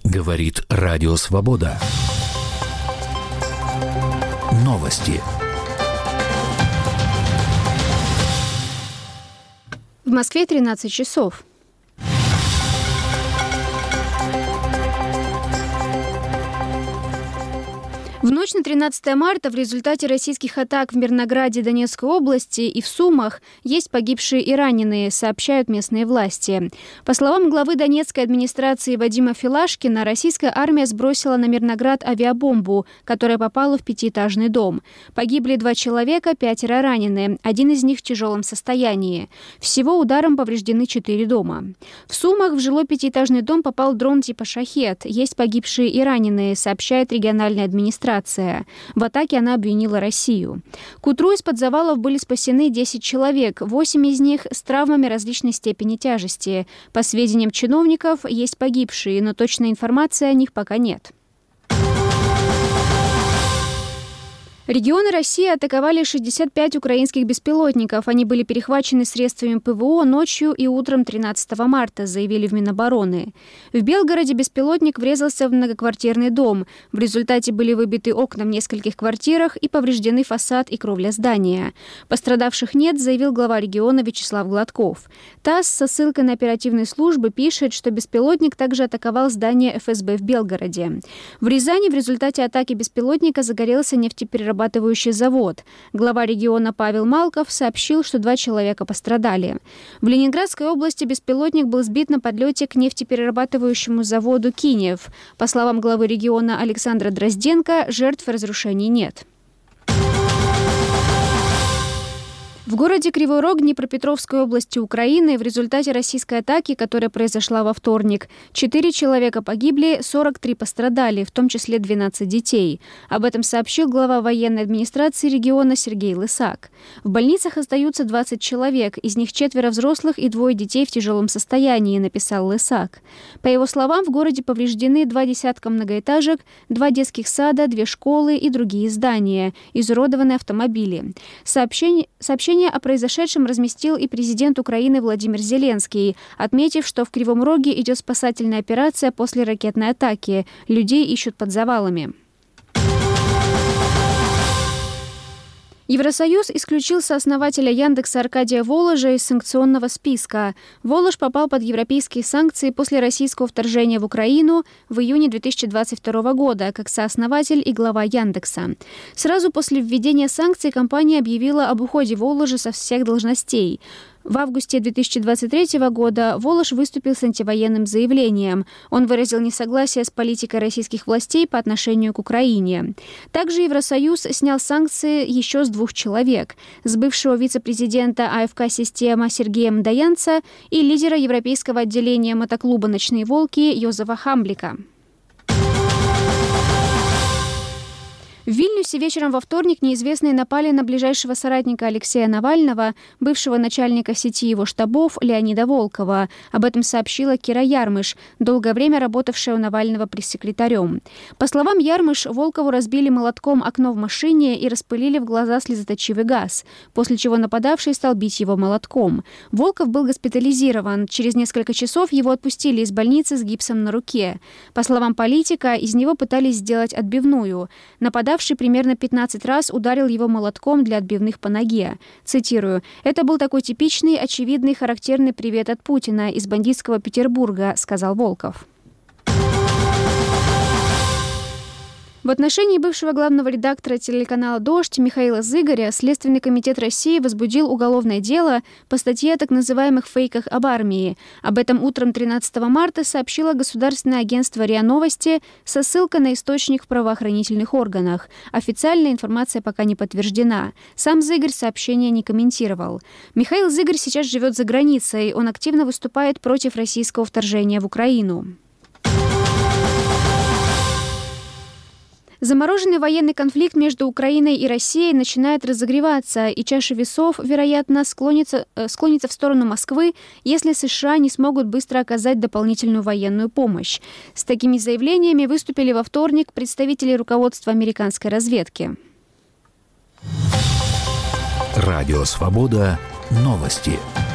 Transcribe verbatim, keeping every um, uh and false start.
Говорит Радио Свобода. Новости. В Москве тринадцать часов. В ночь на тринадцатое марта в результате российских атак в Мирнограде Донецкой области и в Сумах есть погибшие и раненые, сообщают местные власти. По словам главы Донецкой администрации Вадима Филашкина, российская армия сбросила на Мирноград авиабомбу, которая попала в пятиэтажный дом. Погибли два человека, пятеро ранены, один из них в тяжелом состоянии. Всего ударом повреждены четыре дома. В Сумах в жилой пятиэтажный дом попал дрон типа «Шахед». Есть погибшие и раненые, сообщает региональная администрация. В атаке она обвинила Россию. К утру из-под завалов были спасены десять человек, восемь из них с травмами различной степени тяжести. По сведениям чиновников, есть погибшие, но точной информации о них пока нет. Регионы России атаковали шестьдесят пять украинских беспилотников. Они были перехвачены средствами ПВО ночью и утром тринадцатого марта, заявили в Минобороны. В Белгороде беспилотник врезался в многоквартирный дом. В результате были выбиты окна в нескольких квартирах и повреждены фасад и кровля здания. Пострадавших нет, заявил глава региона Вячеслав Гладков. ТАСС со ссылкой на оперативные службы пишет, что беспилотник также атаковал здание эф эс бэ в Белгороде. В Рязани в результате атаки беспилотника загорелся нефтеперерабатывающий завод. Глава региона Павел Малков сообщил, что два человека пострадали. В Ленинградской области беспилотник был сбит на подлете к нефтеперерабатывающему заводу «Кинев». По словам главы региона Александра Дрозденко, жертв и разрушений нет. В городе Кривой Рог Днепропетровской области Украины в результате российской атаки, которая произошла во вторник, четыре человека погибли, сорок три пострадали, в том числе двенадцать детей. Об этом сообщил глава военной администрации региона Сергей Лысак. В больницах остаются двадцать человек, из них четверо взрослых и двое детей в тяжелом состоянии, написал Лысак. По его словам, в городе повреждены два десятка многоэтажек, два детских сада, две школы и другие здания, изуродованы автомобили. Сообщение, сообщение о произошедшем разместил и президент Украины Владимир Зеленский, отметив, что в Кривом Роге идет спасательная операция после ракетной атаки. Людей ищут под завалами. Евросоюз исключил сооснователя Яндекса Аркадия Воложа из санкционного списка. Волож попал под европейские санкции после российского вторжения в Украину в июне две тысячи двадцать второго года, как сооснователь и глава Яндекса. Сразу после введения санкций компания объявила об уходе Воложа со всех должностей. В августе две тысячи двадцать третьего года Волож выступил с антивоенным заявлением. Он выразил несогласие с политикой российских властей по отношению к Украине. Также Евросоюз снял санкции еще с двух человек – с бывшего вице-президента а эф ка-система Сергея Мдаянца и лидера европейского отделения мотоклуба «Ночные волки» Йозефа Хамблика. В Вильнюсе вечером во вторник неизвестные напали на ближайшего соратника Алексея Навального, бывшего начальника сети его штабов Леонида Волкова. Об этом сообщила Кира Ярмыш, долгое время работавшая у Навального пресс-секретарем. По словам Ярмыш, Волкову разбили молотком окно в машине и распылили в глаза слезоточивый газ, после чего нападавший стал бить его молотком. Волков был госпитализирован. Через несколько часов его отпустили из больницы с гипсом на руке. По словам политика, из него пытались сделать отбивную. Нападавший примерно пятнадцать раз ударил его молотком для отбивных по ноге. Цитирую: «Это был такой типичный, очевидный, характерный привет от Путина из бандитского Петербурга», сказал Волков. В отношении бывшего главного редактора телеканала «Дождь» Михаила Зыгоря Следственный комитет России возбудил уголовное дело по статье о так называемых фейках об армии. Об этом утром тринадцатого марта сообщило государственное агентство РИА Новости со ссылкой на источник в правоохранительных органах. Официальная информация пока не подтверждена. Сам Зыгорь сообщение не комментировал. Михаил Зыгорь сейчас живет за границей. Он активно выступает против российского вторжения в Украину. Замороженный военный конфликт между Украиной и Россией начинает разогреваться, и чаша весов, вероятно, склонится, э, склонится в сторону Москвы, если США не смогут быстро оказать дополнительную военную помощь. С такими заявлениями выступили во вторник представители руководства американской разведки. Радио «Свобода». Новости.